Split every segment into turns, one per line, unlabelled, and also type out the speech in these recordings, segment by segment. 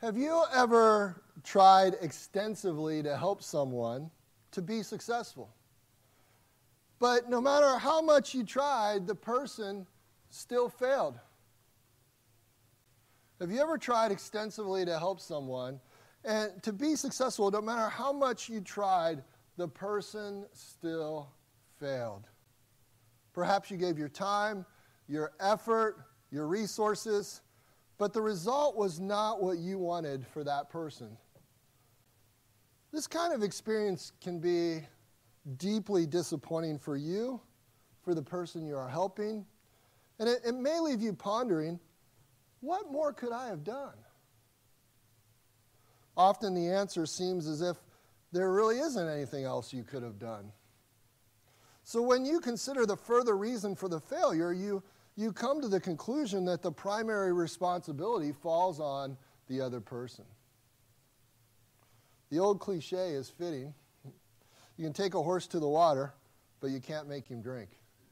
Have you ever tried extensively to help someone to be successful? But no matter how much you tried, the person still failed. Have you ever tried extensively to help someone and to be successful, no matter how much you tried, the person still failed? Perhaps you gave your time, your effort, your resources, but the result was not what you wanted for that person. This kind of experience can be deeply disappointing for you, for the person you are helping, and it may leave you pondering, what more could I have done? Often the answer seems as if there really isn't anything else you could have done. So when you consider the further reason for the failure, you come to the conclusion that the primary responsibility falls on the other person. The old cliche is fitting. You can take a horse to the water, but you can't make him drink.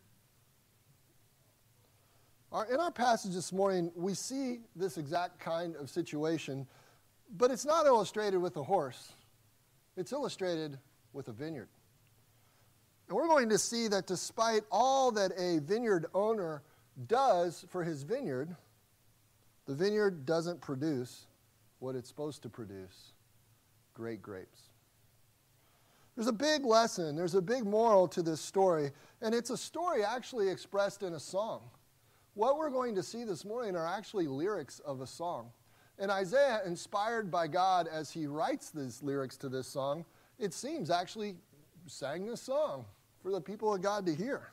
In our passage this morning, we see this exact kind of situation, but it's not illustrated with a horse. It's illustrated with a vineyard. And we're going to see that despite all that a vineyard owner does for his vineyard, the vineyard doesn't produce what it's supposed to produce, great grapes. There's a big lesson, there's a big moral to this story, and it's a story actually expressed in a song. What we're going to see this morning are actually lyrics of a song. And Isaiah, inspired by God as he writes these lyrics to this song, it seems actually sang this song for the people of God to hear.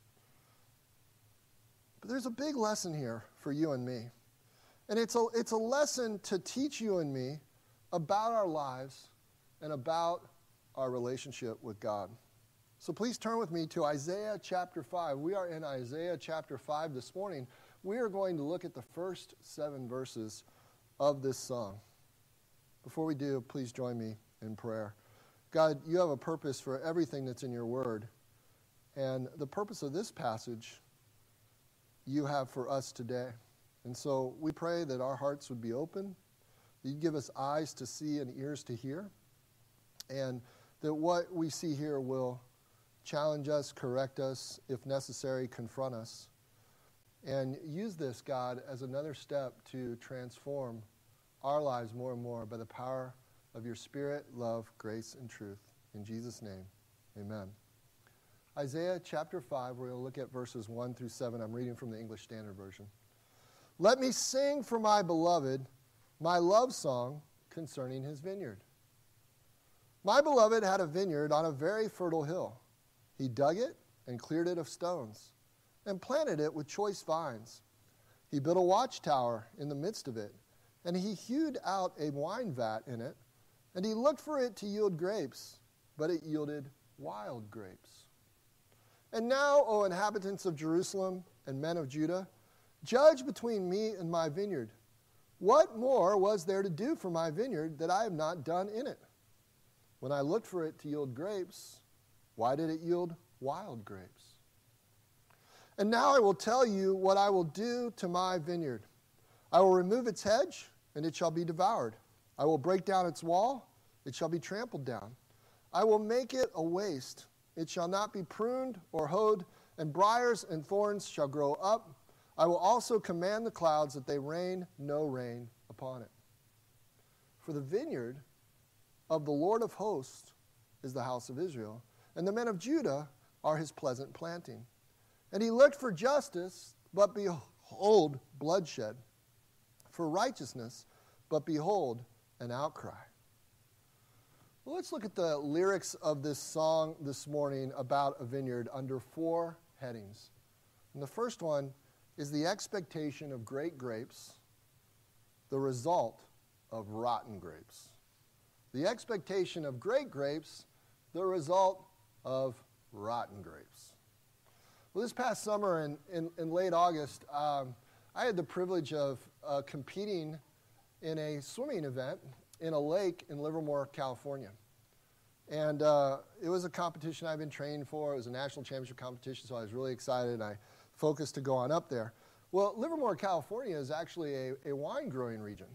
But there's a big lesson here for you and me. And it's a lesson to teach you and me about our lives and about our relationship with God. So please turn with me to Isaiah chapter 5. We are in Isaiah chapter 5 this morning. We are going to look at the first 7 verses of this song. Before we do, please join me in prayer. God, you have a purpose for everything that's in your word. And the purpose of this passage you have for us today. And so we pray that our hearts would be open, that you'd give us eyes to see and ears to hear, and that what we see here will challenge us, correct us, if necessary, confront us. And use this, God, as another step to transform our lives more and more by the power of your Spirit, love, grace, and truth. In Jesus' name, amen. Isaiah chapter 5, we're going to look at verses 1 through 7. I'm reading from the English Standard Version. Let me sing for my beloved my love song concerning his vineyard. My beloved had a vineyard on a very fertile hill. He dug it and cleared it of stones and planted it with choice vines. He built a watchtower in the midst of it, and he hewed out a wine vat in it, and he looked for it to yield grapes, but it yielded wild grapes. And now, O inhabitants of Jerusalem and men of Judah, judge between me and my vineyard. What more was there to do for my vineyard that I have not done in it? When I looked for it to yield grapes, why did it yield wild grapes? And now I will tell you what I will do to my vineyard. I will remove its hedge, and it shall be devoured. I will break down its wall, it shall be trampled down. I will make it a waste. It shall not be pruned or hoed, and briars and thorns shall grow up. I will also command the clouds that they rain no rain upon it. For the vineyard of the Lord of hosts is the house of Israel, and the men of Judah are his pleasant planting. And he looked for justice, but behold, bloodshed. For righteousness, but behold, an outcry. Well, let's look at the lyrics of this song this morning about a vineyard under 4 headings. And the first one is the expectation of great grapes, the result of rotten grapes. The expectation of great grapes, the result of rotten grapes. Well, this past summer in late August, I had the privilege of competing in a swimming event in a lake in Livermore, California. And it was a competition I've been training for. It was a national championship competition, so I was really excited. I focused to go on up there. Well, Livermore, California is actually a wine growing region.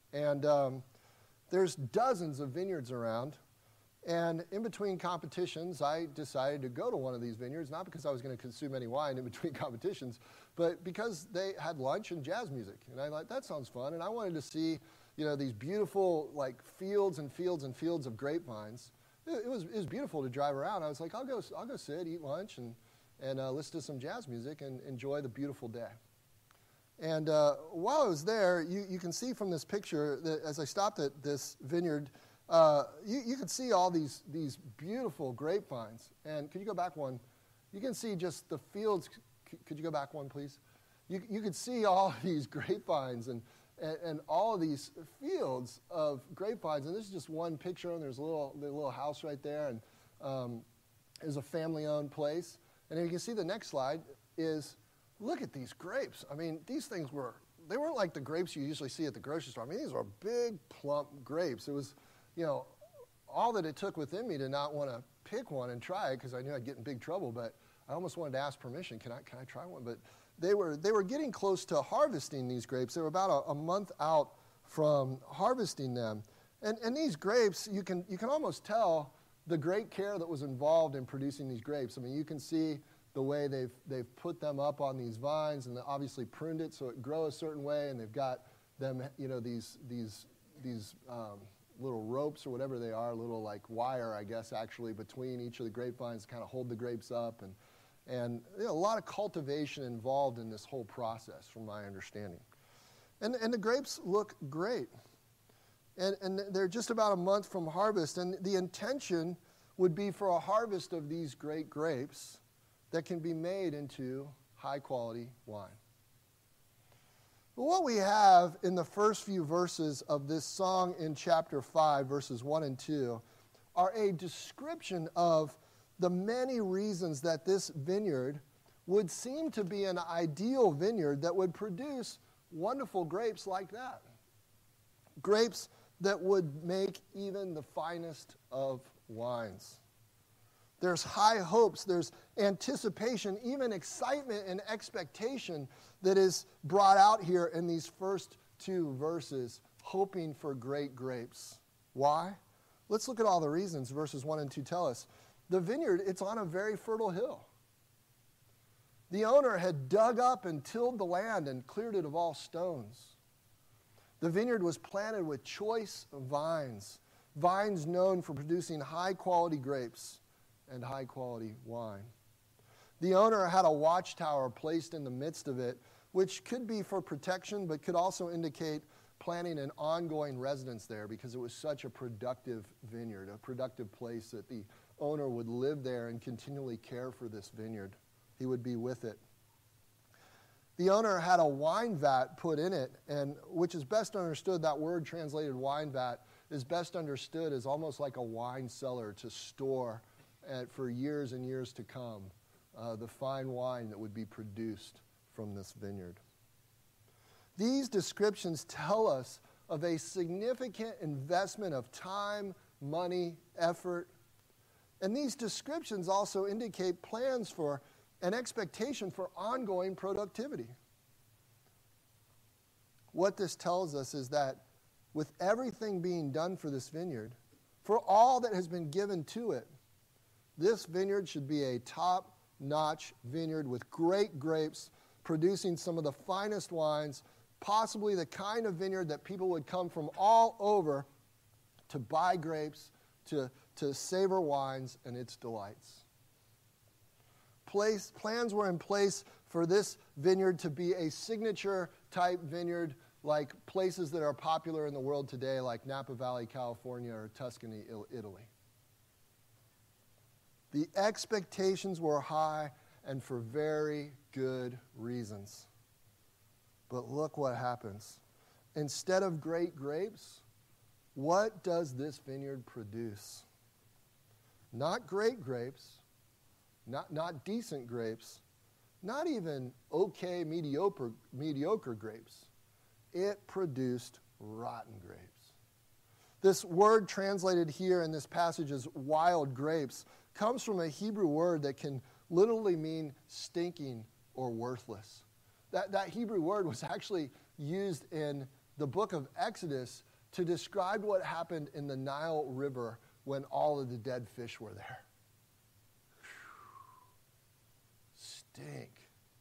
And there's dozens of vineyards around. And in between competitions, I decided to go to one of these vineyards, not because I was going to consume any wine in between competitions, but because they had lunch and jazz music. And I thought, that sounds fun. And I wanted to see, these beautiful, like, fields and fields and fields of grapevines. It was beautiful to drive around. I was like, I'll go sit, eat lunch, and listen to some jazz music and enjoy the beautiful day. And while I was there, you can see from this picture that as I stopped at this vineyard, you can see all these beautiful grapevines. And could you go back one? You can see just the fields. Could you go back one, please? You could see all these grapevines and all of these fields of grapevines. And this is just one picture, and there's a little house right there, and there's a family-owned place. And then you can see the next slide is, look at these grapes. I mean, these things they weren't like the grapes you usually see at the grocery store. I mean, these were big, plump grapes. It was, all that it took within me to not want to pick one and try it because I knew I'd get in big trouble, but I almost wanted to ask permission. Can I try one? But they were getting close to harvesting these grapes. They were about a month out from harvesting them. And these grapes, you can almost tell the great care that was involved in producing these grapes. I mean, you can see the way they've put them up on these vines, and they obviously pruned it so it grow a certain way, and they've got them, these little ropes or whatever they are, little like wire, I guess, actually between each of the grapevines to kind of hold the grapes up, and a lot of cultivation involved in this whole process, from my understanding. And the grapes look great. And they're just about a month from harvest, and the intention would be for a harvest of these great grapes that can be made into high-quality wine. But what we have in the first few verses of this song in chapter 5, verses 1 and 2, are a description of the many reasons that this vineyard would seem to be an ideal vineyard that would produce wonderful grapes like that. Grapes that would make even the finest of wines. There's high hopes, there's anticipation, even excitement and expectation that is brought out here in these first two verses, hoping for great grapes. Why? Let's look at all the reasons verses 1 and 2 tell us. The vineyard, it's on a very fertile hill. The owner had dug up and tilled the land and cleared it of all stones. The vineyard was planted with choice vines, vines known for producing high-quality grapes and high-quality wine. The owner had a watchtower placed in the midst of it, which could be for protection, but could also indicate planning an ongoing residence there because it was such a productive vineyard, a productive place that the owner would live there and continually care for this vineyard. He would be with it. The owner had a wine vat put in it, and which is best understood, that word translated wine vat is best understood as almost like a wine cellar to store for years and years to come the fine wine that would be produced from this vineyard. These descriptions tell us of a significant investment of time, money, effort, and these descriptions also indicate plans for an expectation for ongoing productivity. What this tells us is that with everything being done for this vineyard, for all that has been given to it, this vineyard should be a top-notch vineyard with great grapes, producing some of the finest wines, possibly the kind of vineyard that people would come from all over to buy grapes, to savor wines and its delights. Plans were in place for this vineyard to be a signature-type vineyard like places that are popular in the world today, like Napa Valley, California, or Tuscany, Italy. The expectations were high and for very good reasons. But look what happens. Instead of great grapes, what does this vineyard produce? Not great grapes, not decent grapes, not even okay, mediocre grapes. It produced rotten grapes. This word translated here in this passage as wild grapes comes from a Hebrew word that can literally mean stinking or worthless. That Hebrew word was actually used in the book of Exodus to describe what happened in the Nile River when all of the dead fish were there. Stink.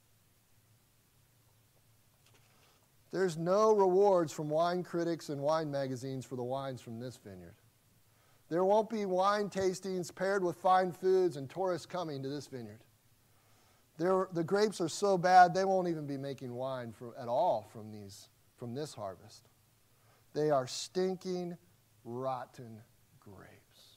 There's no rewards from wine critics and wine magazines for the wines from this vineyard. There won't be wine tastings paired with fine foods and tourists coming to this vineyard. The grapes are so bad they won't even be making wine at all from this harvest. They are stinking, rotten grapes.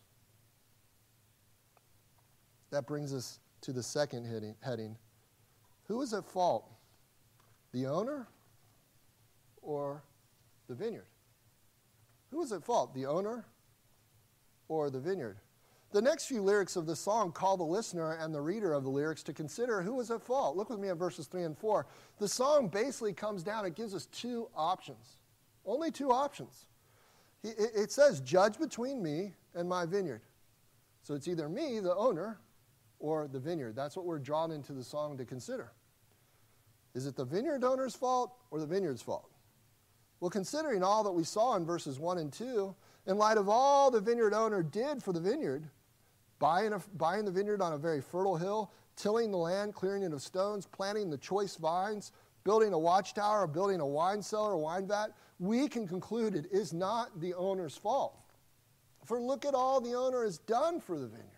That brings us to the second heading. Who is at fault? The owner or the vineyard? Who is at fault? The owner or the vineyard? The next few lyrics of the song call the listener and the reader of the lyrics to consider who is at fault. Look with me at verses 3 and 4. The song basically comes down, it gives us two options. Only two options. It says, judge between me and my vineyard. So it's either me, the owner, or the vineyard. That's what we're drawn into the song to consider. Is it the vineyard owner's fault or the vineyard's fault? Well, considering all that we saw in verses 1 and 2, in light of all the vineyard owner did for the vineyard, buying the vineyard on a very fertile hill, tilling the land, clearing it of stones, planting the choice vines, building a watchtower, building a wine cellar, a wine vat, we can conclude it is not the owner's fault. For look at all the owner has done for the vineyard.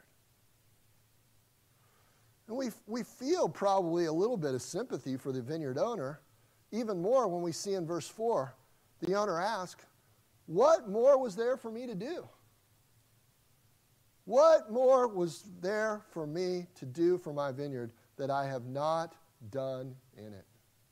And we feel probably a little bit of sympathy for the vineyard owner, even more when we see in verse 4, the owner asks, what more was there for me to do? What more was there for me to do for my vineyard that I have not done in it?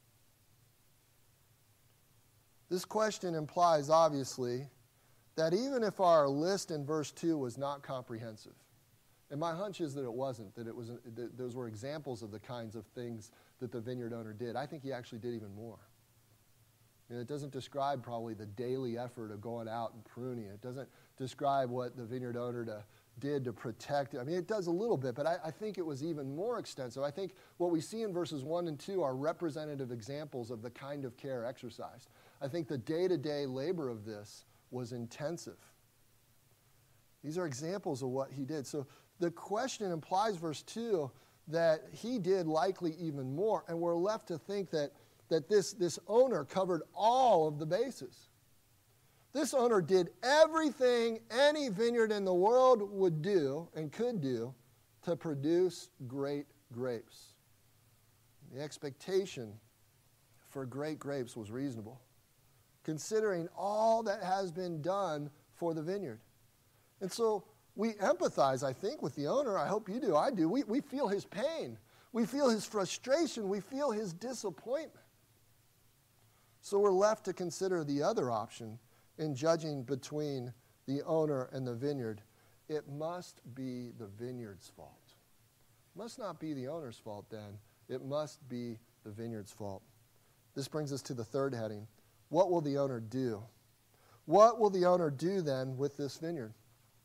This question implies, obviously, that even if our list in verse 2 was not comprehensive, and my hunch is that it wasn't, that those were examples of the kinds of things that the vineyard owner did, I think he actually did even more. And it doesn't describe probably the daily effort of going out and pruning. It doesn't describe what the vineyard owner did to protect it. I mean, it does a little bit, but I think it was even more extensive. I think what we see in verses 1 and 2 are representative examples of the kind of care exercised. I think the day-to-day labor of this was intensive. These are examples of what he did. So the question implies, verse 2, that he did likely even more, and we're left to think that this owner covered all of the bases. This owner did everything any vineyard in the world would do and could do to produce great grapes. The expectation for great grapes was reasonable, considering all that has been done for the vineyard. And so we empathize, I think, with the owner. I hope you do. I do. We feel his pain. We feel his frustration. We feel his disappointment. So we're left to consider the other option in judging between the owner and the vineyard. It must be the vineyard's fault. It must not be the owner's fault then. It must be the vineyard's fault. This brings us to the third heading. What will the owner do? What will the owner do then with this vineyard?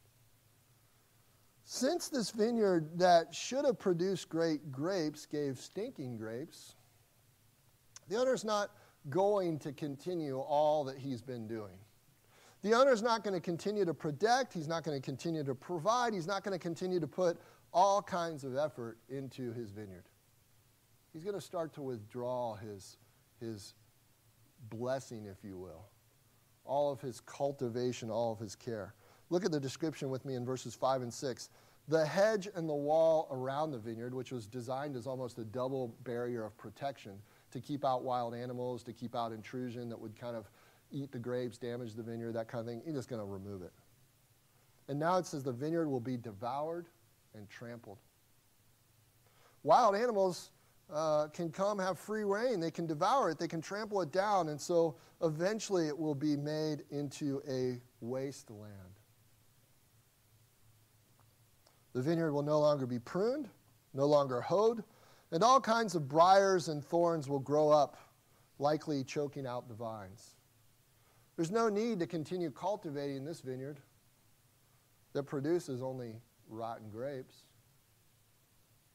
Since this vineyard that should have produced great grapes gave stinking grapes, the owner's not going to continue all that he's been doing. The owner's not going to continue to protect. He's not going to continue to provide. He's not going to continue to put all kinds of effort into his vineyard. He's going to start to withdraw his blessing, if you will, all of his cultivation, all of his care. Look at the description with me in verses 5 and 6. The hedge and the wall around the vineyard, which was designed as almost a double barrier of protection to keep out wild animals, to keep out intrusion that would kind of eat the grapes, damage the vineyard, that kind of thing. He's just going to remove it. And now it says the vineyard will be devoured and trampled. Wild animals can come have free reign. They can devour it. They can trample it down. And so eventually it will be made into a wasteland. The vineyard will no longer be pruned, no longer hoed, and all kinds of briars and thorns will grow up, likely choking out the vines. There's no need to continue cultivating this vineyard that produces only rotten grapes.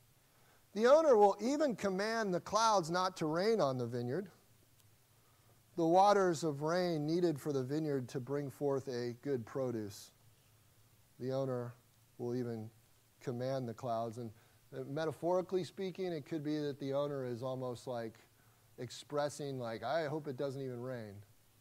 The owner will even command the clouds not to rain on the vineyard. the waters of rain needed for the vineyard to bring forth a good produce. The owner will even command the clouds. And metaphorically speaking, it could be that the owner is almost like expressing, like, I hope it doesn't even rain.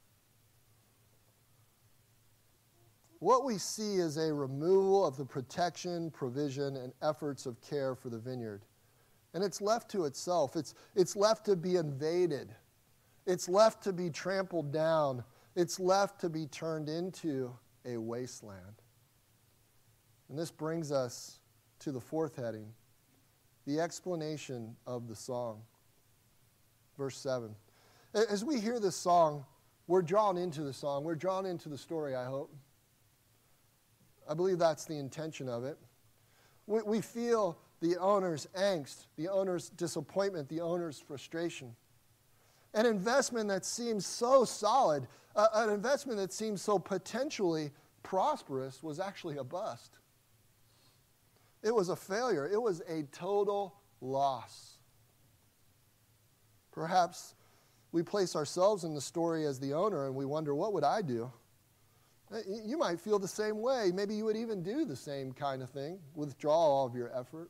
What we see is a removal of the protection, provision, and efforts of care for the vineyard. And it's left to itself. It's left to be invaded. It's left to be trampled down. It's left to be turned into a wasteland. And this brings us to the fourth heading, the explanation of the song. Verse 7. As we hear this song, we're drawn into the song. We're drawn into the story, I hope. I believe that's the intention of it. We feel the owner's angst, the owner's disappointment, the owner's frustration. An investment that seems so solid, an investment that seems so potentially prosperous was actually a bust. It was a failure. It was a total loss. Perhaps we place ourselves in the story as the owner and we wonder, what would I do? You might feel the same way. Maybe you would even do the same kind of thing. Withdraw all of your effort.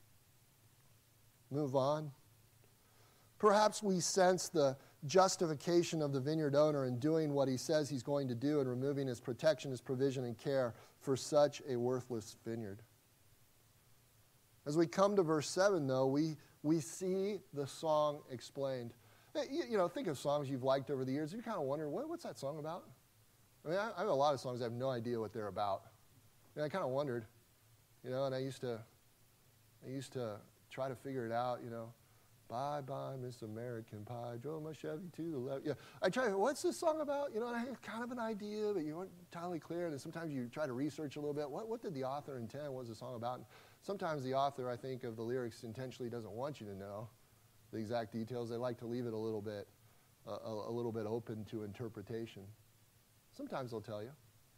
Move on. Perhaps we sense the justification of the vineyard owner in doing what he says he's going to do and removing his protection, his provision, and care for such a worthless vineyard. As we come to verse 7, though, we see the song explained. Think of songs you've liked over the years. You kind of wonder, what's that song about? I mean, I have a lot of songs I have no idea what they're about. I kind of wondered, and I used to try to figure it out, Bye, bye, Miss American Pie, drove my Chevy to the left. Yeah, I try, what's this song about? And I have kind of an idea, but you weren't entirely clear. And then sometimes you try to research a little bit. What did the author intend? What was the song about? And sometimes the author, I think, of the lyrics intentionally doesn't want you to know the exact details. They like to leave it a little bit open to interpretation. Sometimes they'll tell you.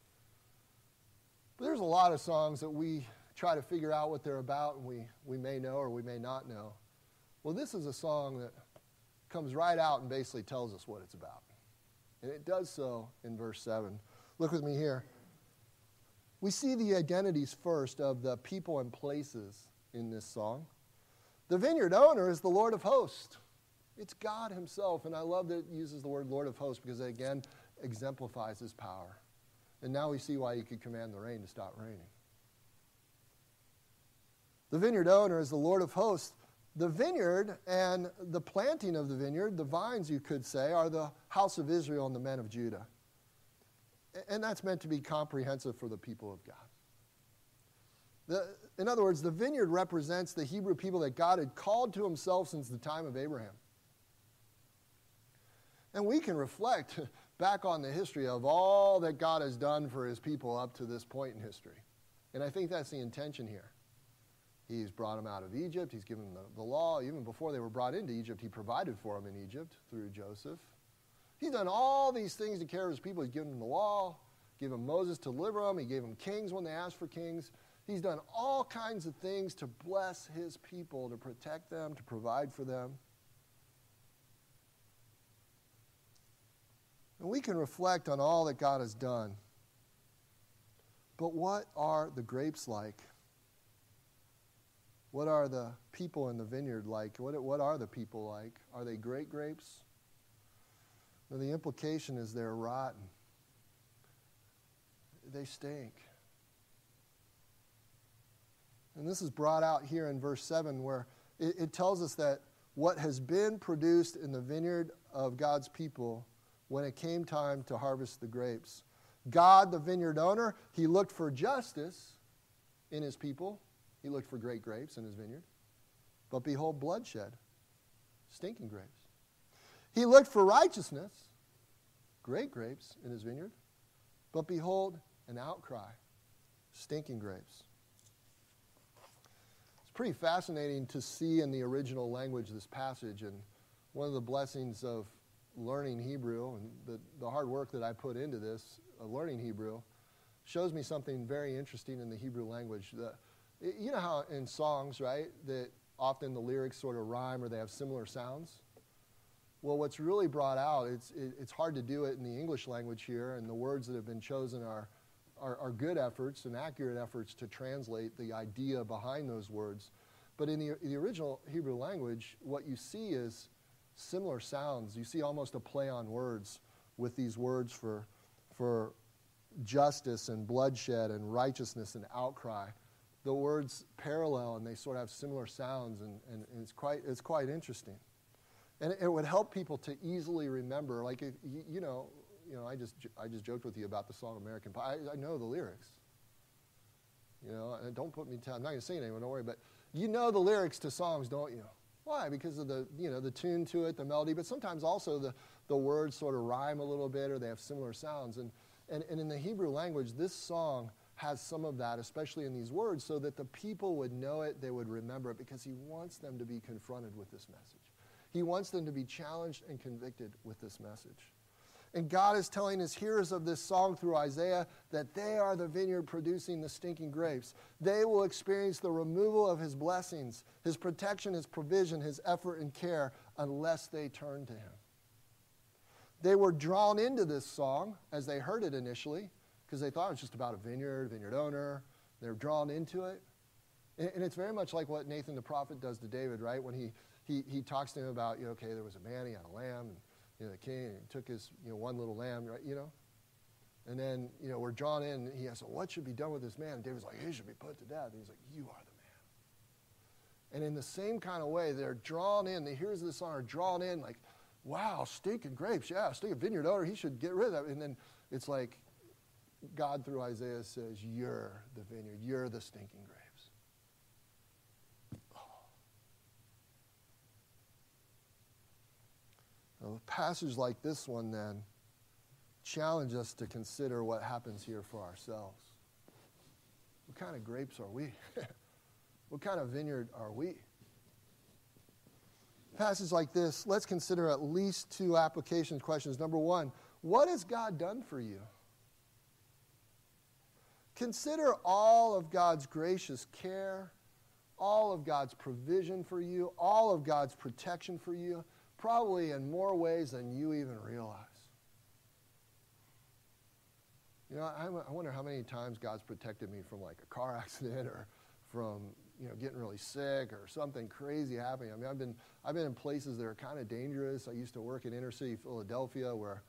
But there's a lot of songs that we try to figure out what they're about, and we may know or we may not know. Well, this is a song that comes right out and basically tells us what it's about. And it does so in verse 7. Look with me here. We see the identities first of the people and places in this song. The vineyard owner is the Lord of hosts. It's God himself, and I love that it uses the word Lord of hosts because it, again, exemplifies his power. And now we see why he could command the rain to stop raining. The vineyard owner is the Lord of hosts. The vineyard and the planting of the vineyard, the vines, you could say, are the house of Israel and the men of Judah. And that's meant to be comprehensive for the people of God. In other words, the vineyard represents the Hebrew people that God had called to himself since the time of Abraham. And we can reflect back on the history of all that God has done for his people up to this point in history. And I think that's the intention here. He's brought them out of Egypt. He's given them the law. Even before they were brought into Egypt, he provided for them in Egypt through Joseph. He's done all these things to care of his people. He's given them the law, gave them Moses to deliver them. He gave them kings when they asked for kings. He's done all kinds of things to bless his people, to protect them, to provide for them. And we can reflect on all that God has done. But what are the grapes like? What are the people in the vineyard like? What are the people like? Are they great grapes? Well, the implication is they're rotten. They stink. And this is brought out here in verse 7 where it tells us that what has been produced in the vineyard of God's people when it came time to harvest the grapes. God, the vineyard owner, he looked for justice in his people. He looked for great grapes in his vineyard. But behold, bloodshed, stinking grapes. He looked for righteousness, great grapes in his vineyard. But behold, an outcry, stinking grapes. It's pretty fascinating to see in the original language this passage. And one of the blessings of learning Hebrew and the hard work that I put into this, of learning Hebrew, shows me something very interesting in the Hebrew language. You know how in songs, right, that often the lyrics sort of rhyme or they have similar sounds? Well, what's really brought out, it's hard to do it in the English language here, and the words that have been chosen are good efforts and accurate efforts to translate the idea behind those words. But in the original Hebrew language, what you see is similar sounds. You see almost a play on words with these words for justice and bloodshed and righteousness and outcry. The words parallel, and they sort of have similar sounds, and it's quite interesting. And it would help people to easily remember. Like, if, I just joked with you about the song American Pie. I know the lyrics. And don't put me down. I'm not going to sing it anymore, don't worry. But you know the lyrics to songs, don't you? Why? Because of the tune to it, the melody. But sometimes also the words sort of rhyme a little bit, or they have similar sounds. And in the Hebrew language, this song has some of that, especially in these words, so that the people would know it, they would remember it, because he wants them to be confronted with this message. He wants them to be challenged and convicted with this message. And God is telling his hearers of this song through Isaiah that they are the vineyard producing the stinking grapes. They will experience the removal of his blessings, his protection, his provision, his effort and care, unless they turn to him. They were drawn into this song as they heard it initially, because they thought it was just about a vineyard owner. They're drawn into it. And it's very much like what Nathan the prophet does to David, right? When he talks to him about, there was a man, he had a lamb, and the king, and he took his, one little lamb, right, And then, we're drawn in, and he asks, what should be done with this man? And David's like, he should be put to death. And he's like, you are the man. And in the same kind of way, they're drawn in, the hearers of this song are drawn in, like, wow, stinking grapes, yeah, stinking vineyard owner, he should get rid of that. And then it's like God through Isaiah says, you're the vineyard, you're the stinking grapes. A passage like this one, then, challenge us to consider what happens here for ourselves. What kind of grapes are we? What kind of vineyard are we? Passage like this, let's consider at least two application questions. Number one, what has God done for you? Consider all of God's gracious care, all of God's provision for you, all of God's protection for you, probably in more ways than you even realize. I wonder how many times God's protected me from like a car accident or from getting really sick or something crazy happening. I mean, I've been in places that are kind of dangerous. I used to work in inner city Philadelphia where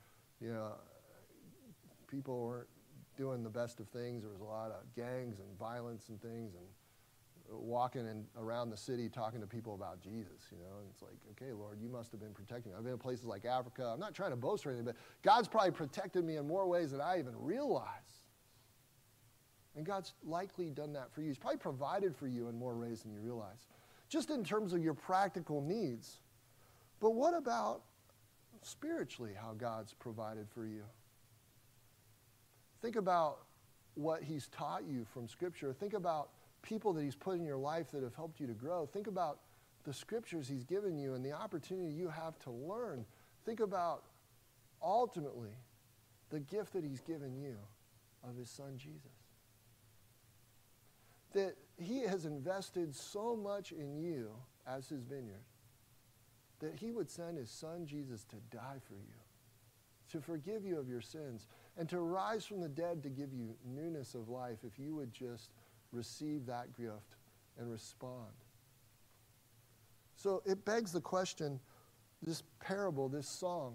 people weren't doing the best of things. There was a lot of gangs and violence and things, and walking around the city talking to people about Jesus, and it's like, okay, Lord, you must have been protecting me. I've been in places like Africa. I'm not trying to boast or anything, but God's probably protected me in more ways than I even realize. And God's likely done that for you. He's probably provided for you in more ways than you realize, just in terms of your practical needs. But what about spiritually, how God's provided for you? Think about what he's taught you from Scripture. Think about people that he's put in your life that have helped you to grow. Think about the scriptures he's given you and the opportunity you have to learn. Think about, ultimately, the gift that he's given you of his son Jesus. That he has invested so much in you as his vineyard that he would send his son Jesus to die for you, to forgive you of your sins, and to rise from the dead to give you newness of life if you would just receive that gift and respond. So it begs the question, this parable, this song,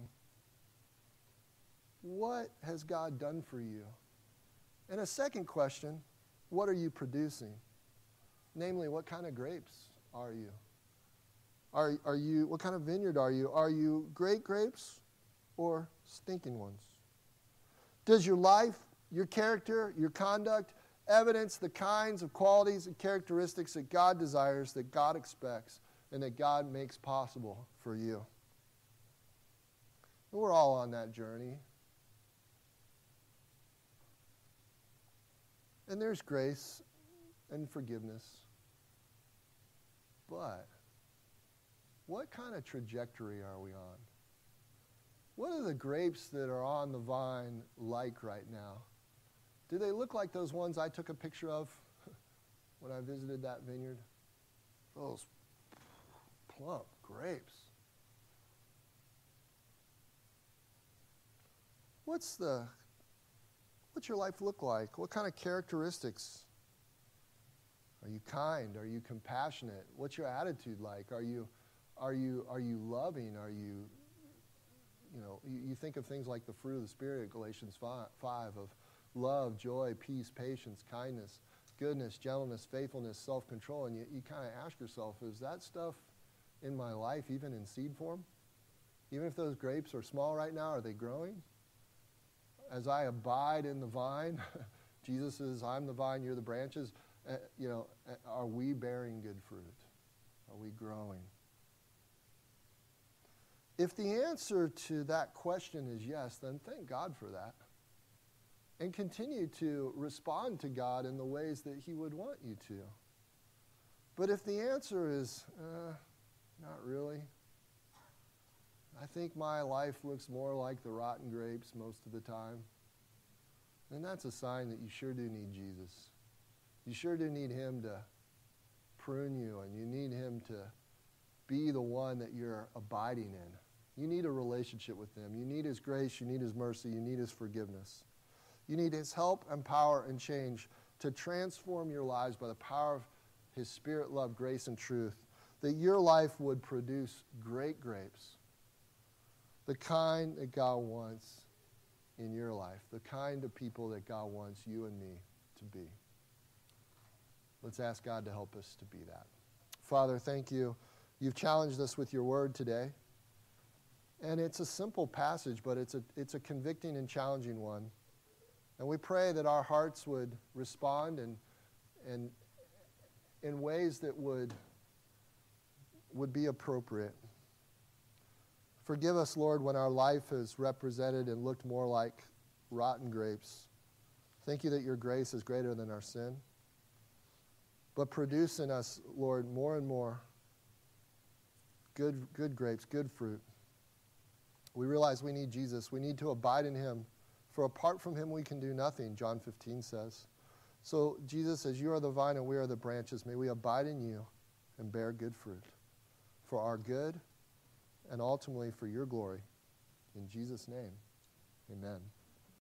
what has God done for you? And a second question, what are you producing? Namely, what kind of grapes are you? Are you, what kind of vineyard are you? Are you great grapes or stinking ones? Does your life, your character, your conduct evidence the kinds of qualities and characteristics that God desires, that God expects, and that God makes possible for you? And we're all on that journey. And there's grace and forgiveness. But what kind of trajectory are we on? What are the grapes that are on the vine like right now? Do they look like those ones I took a picture of when I visited that vineyard? Those plump grapes. what's your life look like? What kind of characteristics? Are you kind? Are you compassionate? What's your attitude like? Are you loving? Are you, you think of things like the fruit of the Spirit, Galatians 5 of love, joy, peace, patience, kindness, goodness, gentleness, faithfulness, self-control. And you kind of ask yourself, is that stuff in my life even in seed form? Even if those grapes are small right now, are they growing? As I abide in the vine, Jesus says, I'm the vine, you're the branches. Are we bearing good fruit? Are we growing? If the answer to that question is yes, then thank God for that. And continue to respond to God in the ways that He would want you to. But if the answer is, not really, I think my life looks more like the rotten grapes most of the time, then that's a sign that you sure do need Jesus. You sure do need Him to prune you, and you need Him to be the one that you're abiding in. You need a relationship with Him. You need His grace, you need His mercy, you need His forgiveness. You need His help and power and change to transform your lives by the power of His Spirit, love, grace, and truth, that your life would produce great grapes, the kind that God wants in your life, the kind of people that God wants you and me to be. Let's ask God to help us to be that. Father, thank you. You've challenged us with your word today. And it's a simple passage, but it's a convicting and challenging one. And we pray that our hearts would respond and in ways that would be appropriate. Forgive us, Lord, when our life is represented and looked more like rotten grapes. Thank you that your grace is greater than our sin. But produce in us, Lord, more and more good grapes, good fruit. We realize we need Jesus. We need to abide in Him. For apart from Him, we can do nothing, John 15 says. So, Jesus, as you are the vine and we are the branches, may we abide in you and bear good fruit for our good and ultimately for your glory. In Jesus' name, amen.